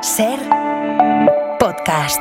Ser podcast.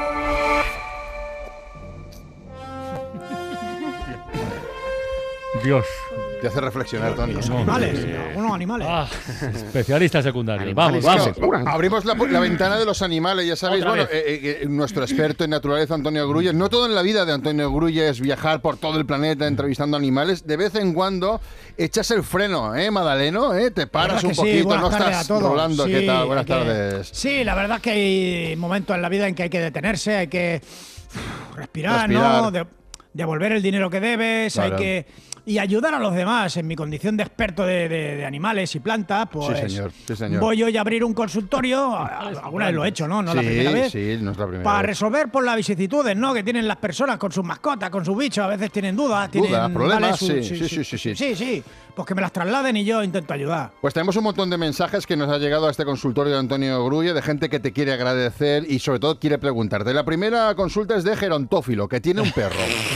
Dios. Te hace reflexionar, Tony. Los animales, algunos animales. Especialista secundario. Animales, Vamos. Abrimos la ventana de los animales, ya sabéis. Otra Bueno, nuestro experto en naturaleza, Antonio Grulla. No todo en la vida de Antonio Grulla es viajar por todo el planeta entrevistando animales. De vez en cuando echas el freno, Madaleno? Te paras un poquito, buenas no tardes estás a todos. rolando. Sí, ¿Qué tal? Buenas hay que- tardes. Sí, la verdad es que hay momentos en la vida en que hay que detenerse, hay que respirar, Respirar. ¿no? Devolver el dinero que debes, Claro. hay que... Y ayudar a los demás. En mi condición de experto de animales y plantas, pues Sí, señor. voy hoy a abrir un consultorio. Alguna vez lo he hecho, ¿no? No la primera vez. Sí, no es la primera Para vez. resolver por las vicisitudes, ¿no? Que tienen las personas con sus mascotas, con sus bichos. A veces tienen dudas, tienen problemas, ¿vale? sí. Sí. Pues que me las trasladen y yo intento ayudar. Pues tenemos un montón de mensajes que nos ha llegado a este consultorio de Antonio Grulla, de gente que te quiere agradecer y sobre todo quiere preguntarte. La primera consulta es de Gerontófilo, que tiene un perro.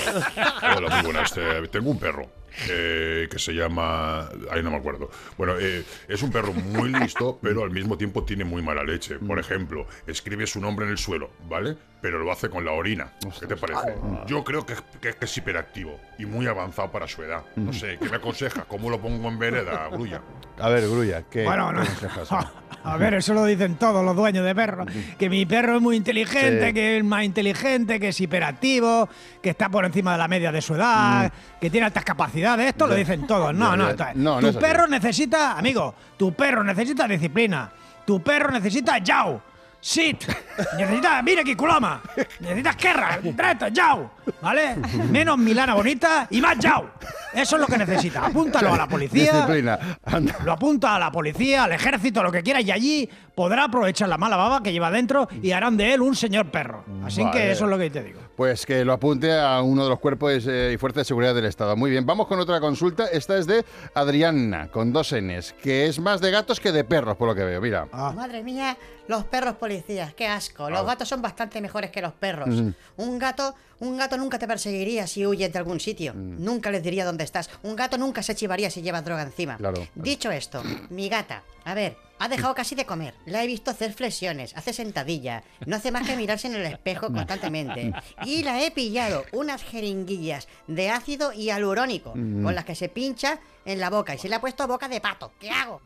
Hola, muy buenas. Tengo un perro que se llama... Ay, no me acuerdo. Bueno, es un perro muy listo, pero al mismo tiempo tiene muy mala leche. Por ejemplo, escribe su nombre en el suelo, ¿vale? Pero lo hace con la orina. ¿Qué te parece? Yo creo que es hiperactivo y muy avanzado para su edad. No sé, ¿qué me aconseja? ¿Cómo lo pongo en vereda, Grulla? A ver, Grulla, ¿qué Bueno, no. aconsejas? A ver, eso lo dicen todos los dueños de perros. Que mi perro es muy inteligente, Sí. que es más inteligente, que es hiperactivo, que está por encima de la media de su edad, que tiene altas capacidades. Esto lo dicen todos. No, Ya, no. ya. entonces, No, no tu es así. perro necesita, amigo, tu perro necesita disciplina. Tu perro necesita yao. Sit. Necesitas, mira aquí, culoma. Necesitas guerra, reto, yao. ¿Vale? Menos Milana bonita y más yao. Eso es lo que necesita. Apúntalo a la policía. Disciplina. Anda. Lo apunta a la policía, al ejército, lo que quiera, y allí podrá aprovechar la mala baba que lleva dentro y harán de él un señor perro. Así Vale. que eso es lo que te digo. Pues que lo apunte a uno de los cuerpos y fuerzas de seguridad del Estado. Muy bien, vamos con otra consulta. Esta es de Adriana, con 2 Ns, que es más de gatos que de perros, por lo que veo. Mira. Madre mía, los perros policías, qué asco. Los gatos son bastante mejores que los perros. Un gato nunca te perseguiría si huyes de algún sitio. Nunca les diría dónde estás. Un gato nunca se chivaría si llevas droga encima. Claro. Dicho esto, mi gata, a ver, ha dejado casi de comer. La he visto hacer flexiones, hace sentadilla. No hace más que mirarse en el espejo constantemente. Y la he pillado unas jeringuillas de ácido hialurónico con las que se pincha en la boca y se le ha puesto boca de pato. ¿Qué hago?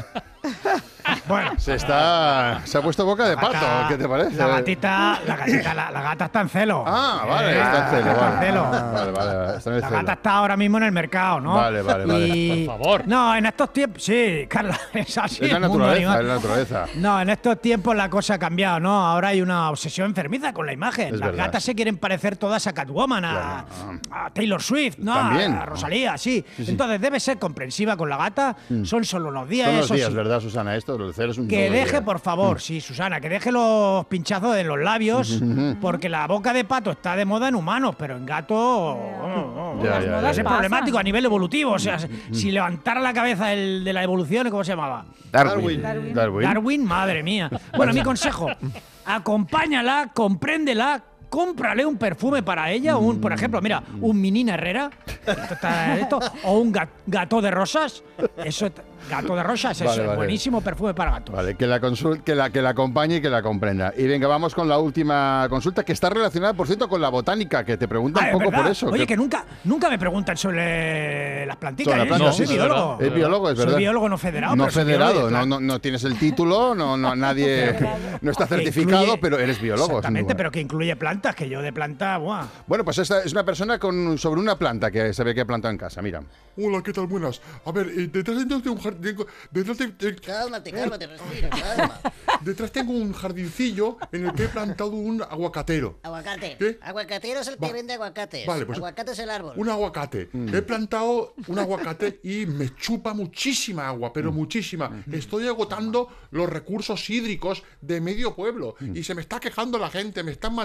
Bueno, Se ha puesto boca de pato, ¿qué te parece? La gata está en celo. Ah, vale, está en celo, está vale. en celo. Vale, está en el La celo. gata está ahora mismo en el mercado, ¿no? Vale. Y... Por favor. No, en estos tiempos... Sí, Carla, es así. Es la el mundo naturaleza, animal. es la naturaleza. No, en estos tiempos la cosa ha cambiado, ¿no? Ahora hay una obsesión enfermiza con la imagen. Es Las verdad. gatas se quieren parecer todas a Catwoman, a Taylor Swift, ¿no? También. A Rosalía, sí. Entonces debe ser comprensiva con la gata. Son solo unos días, Son los eso días, sí. ¿verdad, Susana? Esto, el celo es un Que todos los deje, días. por favor, sí, Susana, que deje los pinchazos en los labios, porque la boca de pato está de moda en humanos, pero en gato Ya, es ya, ya. problemático a nivel evolutivo. O sea, si levantara la cabeza el de la evolución, ¿cómo se llamaba? Darwin. Darwin, madre mía. Bueno, mi consejo, acompáñala, compréndela, cómprale un perfume para ella, por ejemplo, mira, un Menina Herrera, o un gato de rosas, gato de rosas, Vale, eso es vale. buenísimo perfume para gatos. Vale, que la que la acompañe y que la comprenda. Y venga, vamos con la última consulta, que está relacionada, por cierto, con la botánica, que te preguntan Ah, un es poco verdad. por eso. Oye, que nunca me preguntan sobre las plantitas. Sobre las plantas, Yo soy sí, biólogo. es biólogo, es verdad. Soy biólogo no federado. No pero soy federado, biólogo, claro. no tienes el título, nadie no está Que certificado, incluye- pero eres biólogo. sin Exactamente, duda. pero que incluye plantas, que yo de planta, buah. Bueno, pues esta es una persona sobre una planta que se ve que ha plantado en casa, mira. Hola, ¿qué tal? Buenas. A ver, detrás de un jardín... Cálmate, respira, calma. Detrás tengo un jardincillo en el que he plantado un aguacatero. Aguacate. ¿Qué? Aguacatero es el que vende aguacates. Vale, pues- Aguacate es el árbol. Un aguacate. He plantado un aguacate y me chupa muchísima agua, pero muchísima. Estoy agotando los recursos hídricos de medio pueblo y se me está quejando la gente, me están matando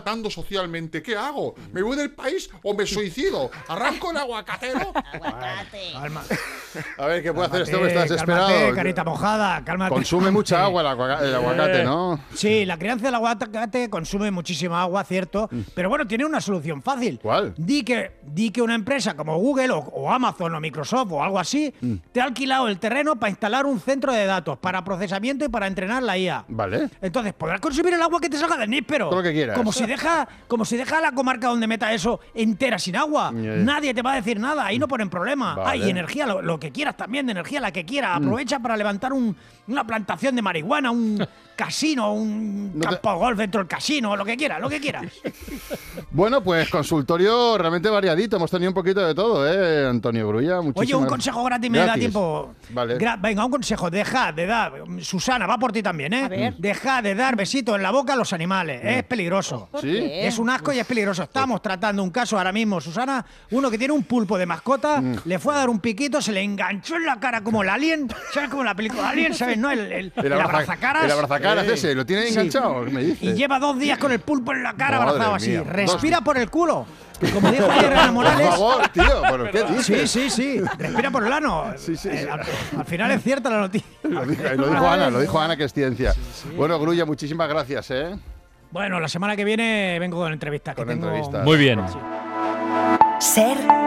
socialmente. ¿Qué hago? ¿Me voy del país o me suicido? ¿Arranco el aguacatero? Aguacate. Calma. A ver, ¿qué puede hacer este hombre? Cálmate, Está cálmate, desesperado. carita mojada, cálmate. Consume mucha agua el aguacate, ¿no? Sí, la crianza del aguacate consume muchísima agua, cierto, pero bueno, tiene una solución fácil. ¿Cuál? Di que una empresa como Google o Amazon o Microsoft o algo así te ha alquilado el terreno para instalar un centro de datos para procesamiento y para entrenar la IA. Vale. Entonces podrás consumir el agua que te salga del níspero. Todo lo que quieras. Como si deja la comarca donde meta eso entera sin agua. Ya. Nadie te va a decir nada, ahí no ponen problema. Vale. Y energía, lo que quieras también, de energía, la que quieras. Aprovecha para levantar una plantación de marihuana, un casino, un No te- campo de golf dentro del casino, lo que quieras, lo que quieras. Bueno, pues consultorio realmente variadito. Hemos tenido un poquito de todo, Antonio Grulla? Oye, Muchísimas un consejo gratis me da gratis. tiempo. Vale. Venga, un consejo. Dejad de dar. Susana, va por ti también, ¿eh? A ver. Dejad de dar besitos en la boca a los animales. Es peligroso. ¿Por ¿Sí? qué? Es un asco y es peligroso. Estamos tratando un caso ahora mismo, Susana. Uno que tiene un pulpo de mascota, le fue a dar un piquito, se le enganchó en la cara como el alien. ¿Sabes? Como la película Alien, ¿sabes? ¿No? El abrazacaras. El abrazacaras ese, ¿lo tiene Sí. enganchado? ¿Qué me dices? Y lleva 2 días con el pulpo en la cara Madre abrazado así. mía. Respira por el culo. Como dijo ayer Ana Morales. Por favor, tío, ¿pero qué dices? Sí. Respira por el ano. Sí. Al final es cierta la noticia. Lo dijo Ana, que es ciencia. Bueno, Grulla, muchísimas gracias, ¿eh? Bueno, la semana que viene vengo con entrevistas. Con que tengo... entrevistas. Muy bien. Ser